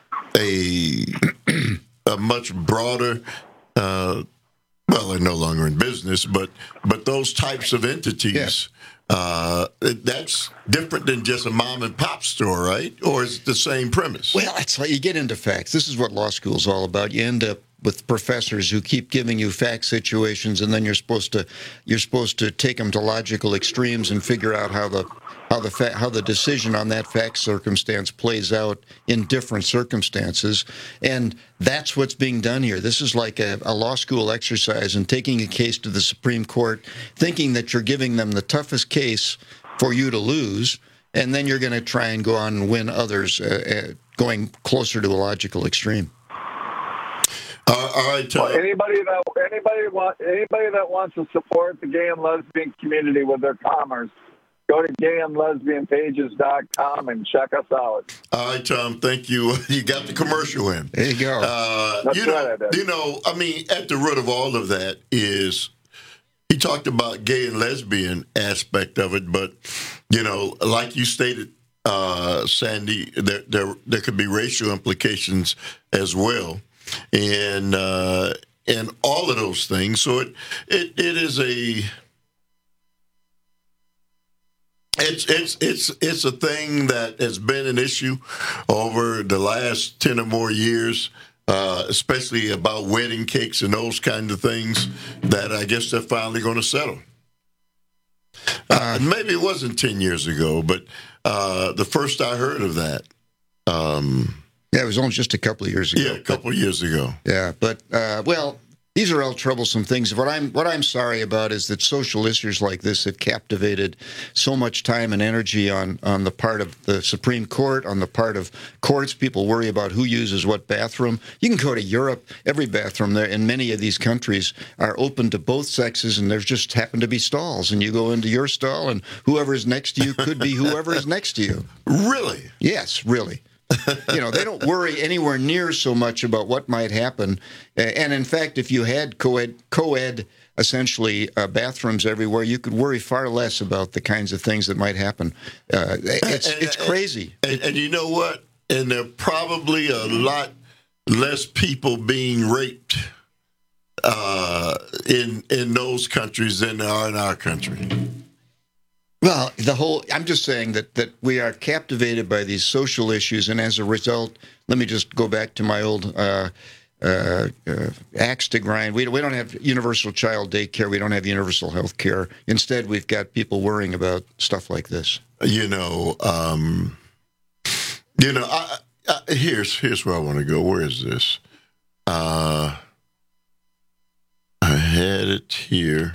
a a much broader. Uh, well, they're no longer in business, but but those types of entities. Uh, that's different than just a mom and pop store, right? Or is it the same premise? Well, it's like you get into facts. This is what law school is all about. You end up with professors who keep giving you fact situations, and then you're supposed to you're supposed to take them to logical extremes and figure out how the how the fa- how the decision on that fact circumstance plays out in different circumstances, and that's what's being done here. This is like a, a law school exercise in taking a case to the Supreme Court, thinking that you're giving them the toughest case for you to lose, and then you're going to try and go on and win others, uh, uh, going closer to a logical extreme. Uh, all right, well, anybody that anybody want anybody that wants to support the gay and lesbian community with their commerce, go to gay and lesbian pages dot com and check us out. All right, Tom, thank you. You got the commercial in. There you go. Uh, That's you know, right, I did. you know, I mean, at the root of all of that is he talked about gay and lesbian aspect of it, but you know, like you stated, uh, Sandy, there, there there could be racial implications as well. And uh, and all of those things. So it it, it is a it's it's it's it's a thing that has been an issue over the last ten or more years, uh, especially about wedding cakes and those kind of things. That I guess they're finally going to settle. Uh, maybe it wasn't ten years ago, but uh, the first I heard of that. Um, Yeah, it was only just a couple of years ago. Yeah, a couple of years ago. Yeah, but uh, well, these are all troublesome things. What I'm what I'm sorry about is that social issues like this have captivated so much time and energy on on the part of the Supreme Court, on the part of courts. People worry about who uses what bathroom. You can go to Europe; every bathroom there in many of these countries are open to both sexes, and there's just happen to be stalls. And you go into your stall, and whoever is next to you could be whoever is next to you. Really? Yes, really. You know, they don't worry anywhere near so much about what might happen. And in fact, if you had co-ed, co-ed essentially uh, bathrooms everywhere, you could worry far less about the kinds of things that might happen. Uh, it's and, it's crazy. And, and, and you know what? And there are probably a lot less people being raped uh, in in those countries than there are in our country. Well, the whole, I'm just saying that, that we are captivated by these social issues, and as a result, let me just go back to my old uh, uh, uh, axe to grind. We, we don't have universal child daycare. We don't have universal health care. Instead, we've got people worrying about stuff like this. You know, um, you know. I, I, here's here's where I want to go. Where is this? Uh, I had it here.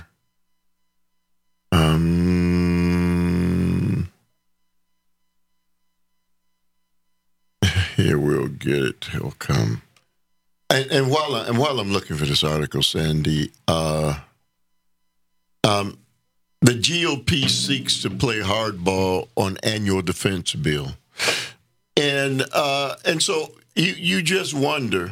Um, here we'll get it. He'll come. And, and while I, and while I'm looking for this article, Sandy, uh, um, the G O P seeks to play hardball on annual defense bill, and uh, and so you you just wonder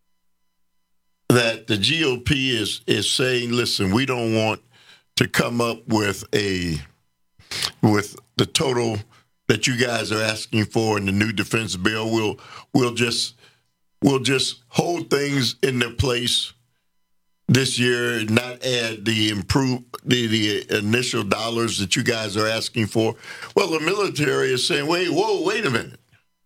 that the G O P is is saying, listen, we don't want to come up with a with the total that you guys are asking for in the new defense bill. We'll we'll just we'll just hold things in their place this year, and not add the improve the, the initial dollars that you guys are asking for. Well, the military is saying, wait, whoa, wait a minute.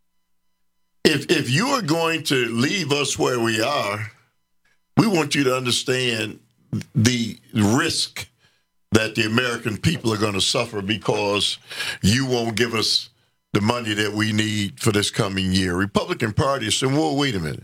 If if you are going to leave us where we are, we want you to understand the risk that the American people are going to suffer because you won't give us the money that we need for this coming year. Republican Party is saying, well, wait a minute.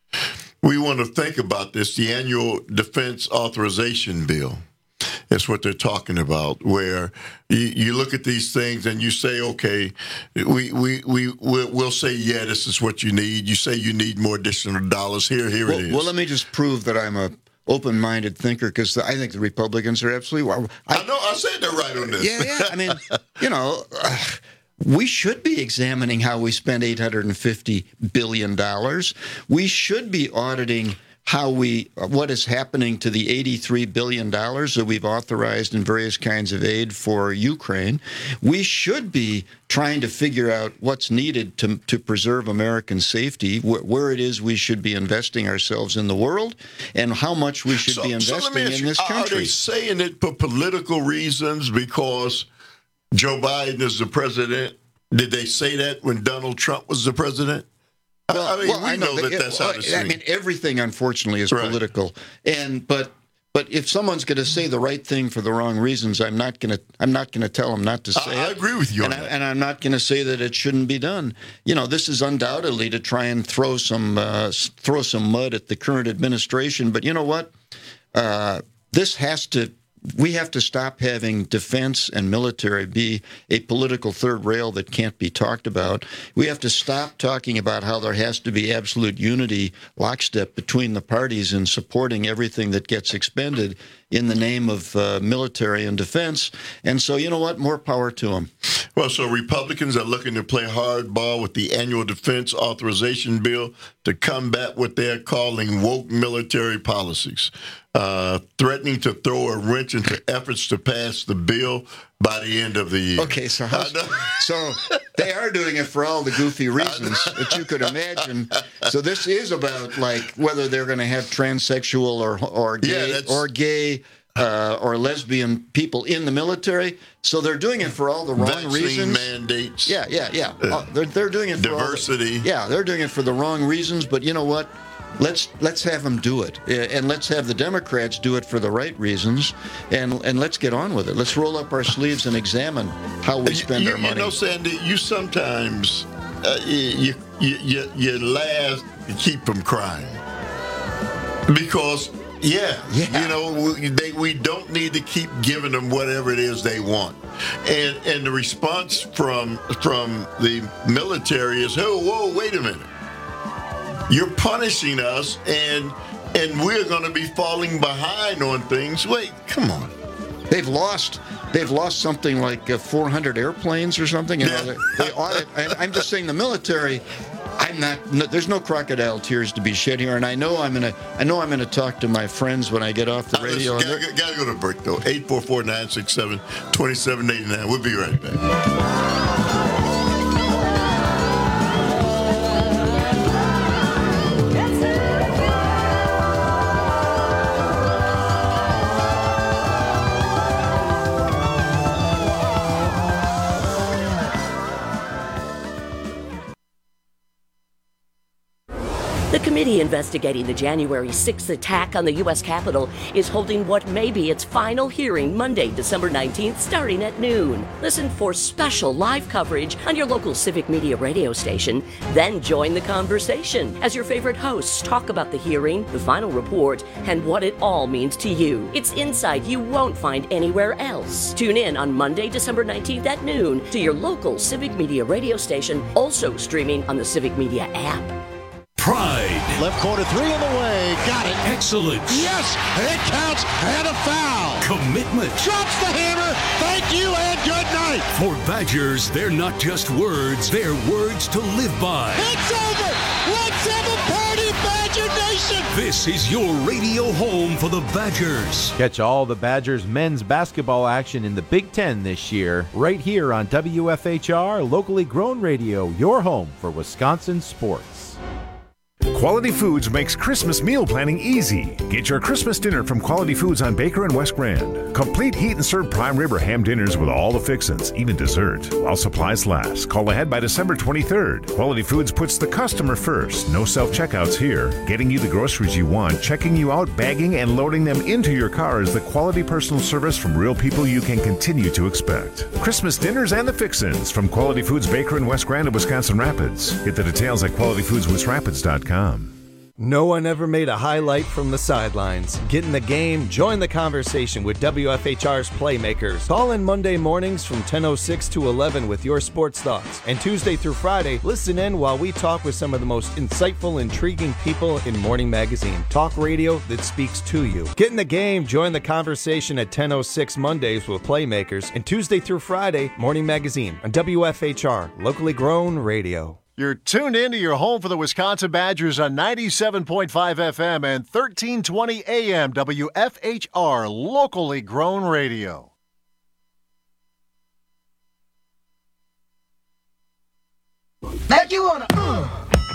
We want to think about this, the annual defense authorization bill. That's what they're talking about, where you, you look at these things and you say, okay, we, we, we, we'll, we'll say, yeah, this is what you need. You say you need more additional dollars. Here, here well, it is. Well, let me just prove that I'm a open-minded thinker, because I think the Republicans are absolutely well. I, I know, I said they're right on this. Yeah, yeah. I mean, you know, uh, we should be examining how we spend eight hundred fifty billion dollars. We should be auditing how we, what is happening to the eighty-three billion dollars that we've authorized in various kinds of aid for Ukraine. We should be trying to figure out what's needed to to preserve American safety, wh- where it is we should be investing ourselves in the world, and how much we should so, be investing so let me ask in you, this country. Are they saying it for political reasons because Joe Biden is the president? Did they say that when Donald Trump was the president? Well, I mean, well, we I know, know that it, that's well, how to I mean, everything, unfortunately, is right. political. And but but if someone's going to say the right thing for the wrong reasons, I'm not going to I'm not going to tell them not to say I, it. I agree with you and, on I, that. and I'm not going to say that it shouldn't be done. You know, this is undoubtedly to try and throw some uh, throw some mud at the current administration. But you know what? Uh, this has to. We have to stop having defense and military be a political third rail that can't be talked about. We have to stop talking about how there has to be absolute unity, lockstep between the parties in supporting everything that gets expended in the name of uh, military and defense. And so, you know what? More power to them. Well, so Republicans are looking to play hardball with the annual defense authorization bill to combat what they're calling woke military policies, uh, threatening to throw a wrench into efforts to pass the bill by the end of the year. Okay, so how, so they are doing it for all the goofy reasons that you could imagine. So this is about like whether they're going to have transsexual or or gay yeah, or gay uh, or lesbian people in the military. So they're doing it for all the wrong Vaccine reasons. mandates. Yeah, yeah, yeah. Uh, they're they're doing it for diversity. All the, yeah, they're doing it for the wrong reasons. But you know what? Let's let's have them do it, and let's have the Democrats do it for the right reasons, and and let's get on with it. Let's roll up our sleeves and examine how we spend you, our money. You know, Sandy, you sometimes uh, you, you you you laugh and keep from crying because yeah, yeah. you know we, they, we don't need to keep giving them whatever it is they want, and and the response from from the military is, oh, whoa, wait a minute. You're punishing us, and and we're going to be falling behind on things. Wait, come on. They've lost. They've lost something like uh, four hundred airplanes or something. You know, yeah. they, they audit. And I'm just saying, the military. I'm not. No, there's no crocodile tears to be shed here, and I know I'm gonna. I know I'm gonna talk to my friends when I get off the Uh, radio. listen, gotta, gotta go to break though. eight four four, nine six seven, two seven eight nine. We'll be right back. The committee investigating the January sixth attack on the U S Capitol is holding what may be its final hearing Monday, December nineteenth, starting at noon. Listen for special live coverage on your local Civic Media radio station. Then join the conversation as your favorite hosts talk about the hearing, the final report, and what it all means to you. It's insight you won't find anywhere else. Tune in on Monday, December nineteenth at noon to your local Civic Media radio station, also streaming on the Civic Media app. Pride. Left corner three in the way. Got it. Excellence. Yes, it counts. And a foul. Commitment. Drops the hammer. Thank you and good night. For Badgers, they're not just words, they're words to live by. It's over. Let's have a party, Badger Nation. This is your radio home for the Badgers. Catch all the Badgers men's basketball action in the Big Ten this year, right here on W F H R, locally grown radio, your home for Wisconsin sports. Quality Foods makes Christmas meal planning easy. Get your Christmas dinner from Quality Foods on Baker and West Grand. Complete heat and serve prime rib or ham dinners with all the fixins, even dessert, while supplies last. Call ahead by December twenty-third. Quality Foods puts the customer first. No self-checkouts here. Getting you the groceries you want, checking you out, bagging, and loading them into your car is the quality personal service from real people you can continue to expect. Christmas dinners and the fixins from Quality Foods Baker in West Grand and Wisconsin Rapids. Get the details at quality foods west rapids dot com. No one ever made a highlight from the sidelines. Get in the game, join the conversation with W F H R's Playmakers. Call in Monday mornings from ten oh six to eleven with your sports thoughts. And Tuesday through Friday, listen in while we talk with some of the most insightful, intriguing people in Morning Magazine. Talk radio that speaks to you. Get in the game, join the conversation at ten oh six Mondays with Playmakers. And Tuesday through Friday, Morning Magazine on W F H R, locally grown radio. You're tuned in to your home for the Wisconsin Badgers on ninety-seven point five F M and thirteen twenty A M W F H R, locally grown radio. Like you wanna. Uh.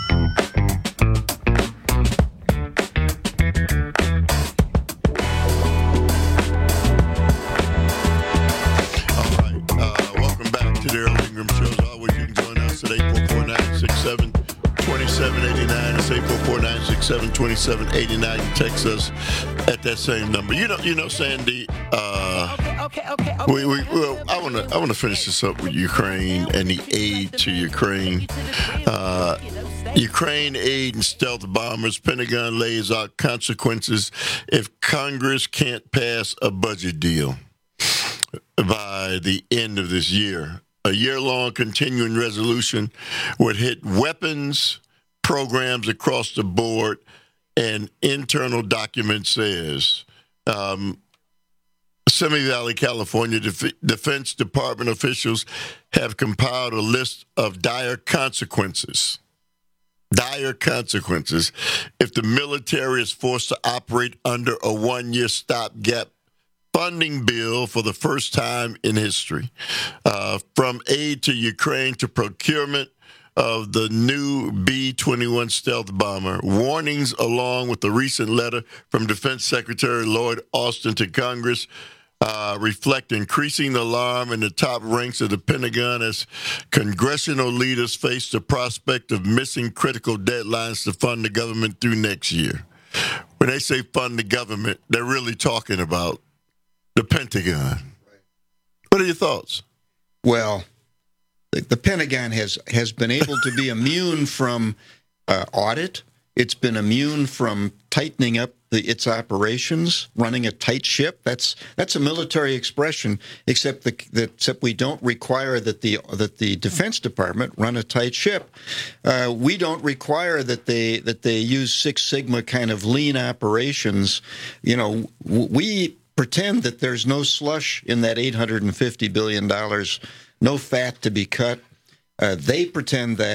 To the Earl Ingram Show. As always, you can join us at eight four four, nine six seven, two seven eight nine. It's eight four four, nine six seven, two seven eight nine. You text us at that same number. You know, you know, Sandy. Uh, okay, okay, okay. okay. We, we, well, I want to, I want to finish this up with Ukraine and the aid to Ukraine. Uh, Ukraine aid and stealth bombers. Pentagon lays out consequences if Congress can't pass a budget deal by the end of this year. A year-long continuing resolution would hit weapons programs across the board, and internal document says um, Simi Valley, California Def- Defense Department officials have compiled a list of dire consequences. Dire consequences if the military is forced to operate under a one-year stopgap funding bill for the first time in history, uh, from aid to Ukraine to procurement of the new B twenty-one stealth bomber. Warnings along with the recent letter from Defense Secretary Lloyd Austin to Congress uh, reflect increasing alarm in the top ranks of the Pentagon as congressional leaders face the prospect of missing critical deadlines to fund the government through next year. When they say fund the government, they're really talking about the Pentagon. What are your thoughts? Well, the, the Pentagon has, has been able to be immune from uh, audit. It's been immune from tightening up the, its operations, running a tight ship. That's that's a military expression, except the, that except we don't require that the that the Defense Department run a tight ship. Uh, we don't require that they that they use Six Sigma kind of lean operations. You know, we pretend that there's no slush in that eight hundred fifty billion dollars, no fat to be cut. Uh, they pretend that.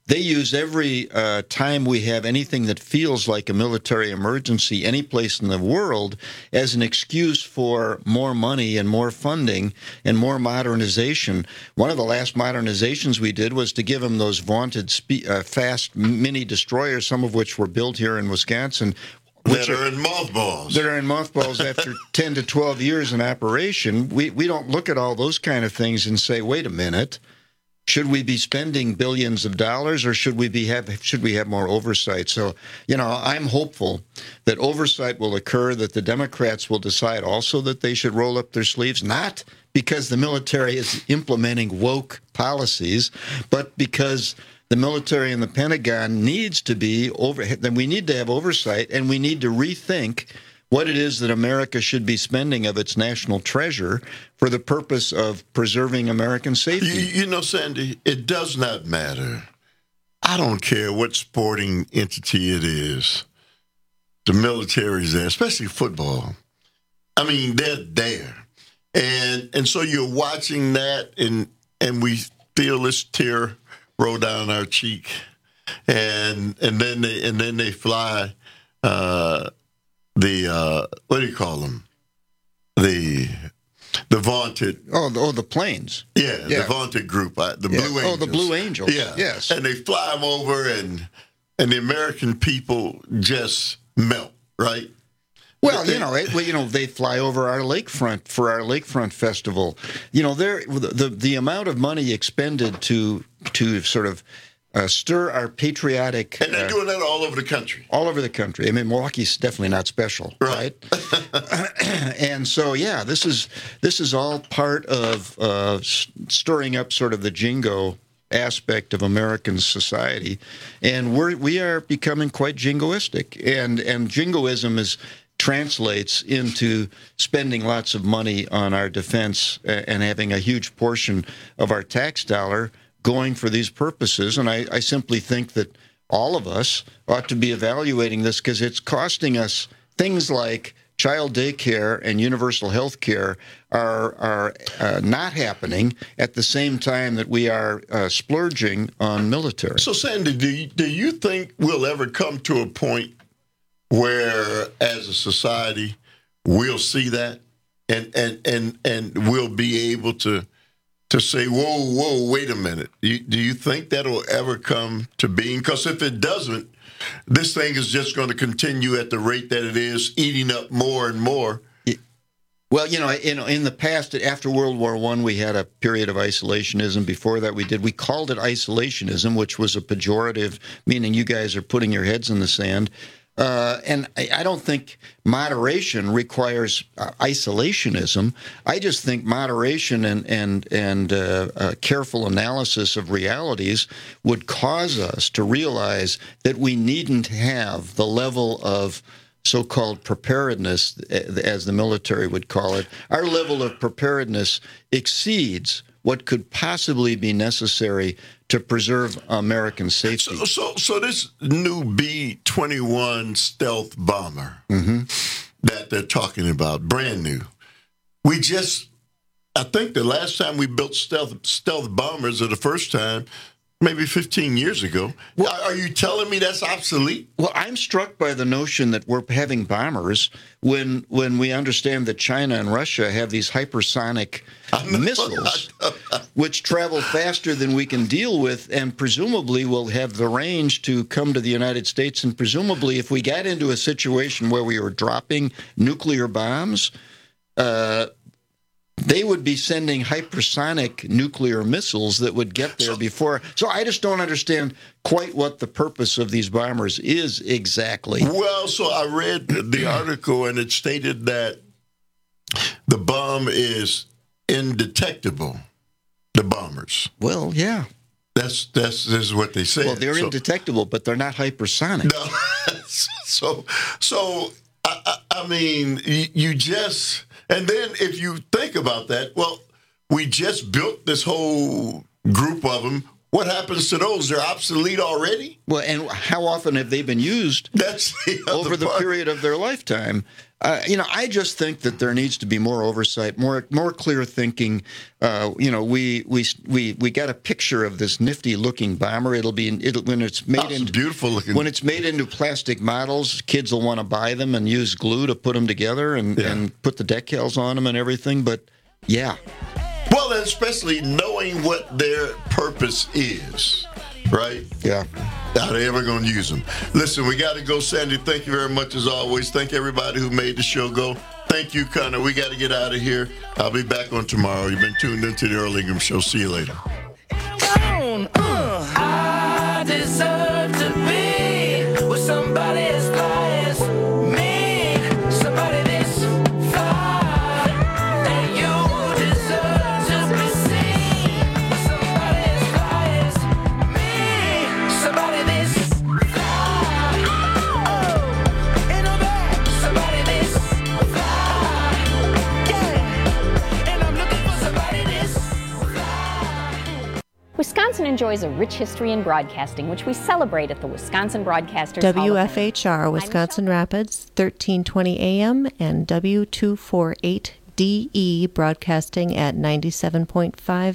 they use every uh, time we have anything that feels like a military emergency any place in the world as an excuse for more money and more funding and more modernization. One of the last modernizations we did was to give them those vaunted spe- uh, fast mini destroyers, some of which were built here in Wisconsin. Which that are, are in mothballs. That are in mothballs after ten to twelve years in operation. We, we don't look at all those kind of things and say, wait a minute, should we be spending billions of dollars, or should we be have should we have more oversight? So, you know, I'm hopeful that oversight will occur, that the Democrats will decide also that they should roll up their sleeves, not because the military is implementing woke policies, but because the military and the Pentagon needs to be over. Then we need to have oversight, and we need to rethink what it is that America should be spending of its national treasure for the purpose of preserving American safety. You, you know, Sandy, it does not matter. I don't care what sporting entity it is. The military's there, especially football. I mean, they're there. And and so you're watching that, and and we feel this tear roll down our cheek. And and then they and then they fly uh the uh, what do you call them? The the vaunted oh the, oh the planes yeah, yeah. the vaunted group uh, the yeah. Blue Angels oh the Blue Angels yeah yes and they fly them over and and the American people just melt right. Well, you know, it, well, you know, they fly over our lakefront for our lakefront festival. You know, there the the amount of money expended to to sort of Uh, stir our patriotic... And they're uh, doing that all over the country. All over the country. I mean, Milwaukee's definitely not special, right? right? And so, yeah, this is this is all part of uh, stirring up sort of the jingo aspect of American society. And we're, we are becoming quite jingoistic. And, and jingoism is translates into spending lots of money on our defense and having a huge portion of our tax dollar going for these purposes. And I, I simply think that all of us ought to be evaluating this, because it's costing us things like child daycare and universal health care are, are uh, not happening at the same time that we are uh, splurging on military. So, Sandy, do you, do you think we'll ever come to a point where, as a society, we'll see that and, and, and, and we'll be able to to say, whoa, whoa, wait a minute. You, do you think that'll ever come to being? Because if it doesn't, this thing is just going to continue at the rate that it is, eating up more and more. Well, you know, in, in the past, after World War One, we had a period of isolationism. Before that, we did. We called it isolationism, which was a pejorative, meaning you guys are putting your heads in the sand. Uh, and I, I don't think moderation requires uh, isolationism. I just think moderation and and and uh, uh, careful analysis of realities would cause us to realize that we needn't have the level of so-called preparedness, as the military would call it. Our level of preparedness exceeds what could possibly be necessary to preserve American safety. So, so, so this new B twenty-one stealth bomber mm-hmm. that they're talking about, brand new. We just, I think the last time we built stealth stealth bombers, or the first time, maybe fifteen years ago. Well, are you telling me that's obsolete? Well, I'm struck by the notion that we're having bombers when when we understand that China and Russia have these hypersonic missiles, which travel faster than we can deal with, and presumably will have the range to come to the United States. And presumably, if we got into a situation where we were dropping nuclear bombs, uh, they would be sending hypersonic nuclear missiles that would get there before. So I just don't understand quite what the purpose of these bombers is exactly. Well, so I read the article, and it stated that the bomb is indetectable, the bombers. Well, yeah. That's that's this is what they say. Well, they're so, indetectable, but they're not hypersonic. No. so, so I, I, I mean, you, you just... And then if you think about that, well, we just built this whole group of them What happens to those? They're obsolete already? Well, and how often have they been used That's the over the part. period of their lifetime? Uh, you know, I just think that there needs to be more oversight, more more clear thinking. Uh, you know, we we we we got a picture of this nifty looking bomber. It'll be it'll, when it's made That's into beautiful looking. When it's made into plastic models, kids will want to buy them and use glue to put them together and, Yeah. and put the decals on them and everything. But yeah, Well, and especially knowing what their purpose is, right? yeah. Are they ever going to use them? Listen, we got to go, Sandy. Thank you very much as always. Thank everybody who made the show go. Thank you, Connor. We got to get out of here. I'll be back on tomorrow. You've been tuned into the Earl Ingram Show. See you later. I deserve to be with somebody as fly as me, somebody this fly, and you deserve to be seen with somebody as fly as me, somebody this fly, oh, ain't no bad, somebody this fly, yeah, and I'm looking for somebody this fly. Wisconsin enjoys a rich history in broadcasting, which we celebrate at the Wisconsin Broadcasters Hall of Fame. W F H R, Wisconsin Rapids, thirteen twenty A M, and W two forty-eight D E, broadcasting at ninety-seven point five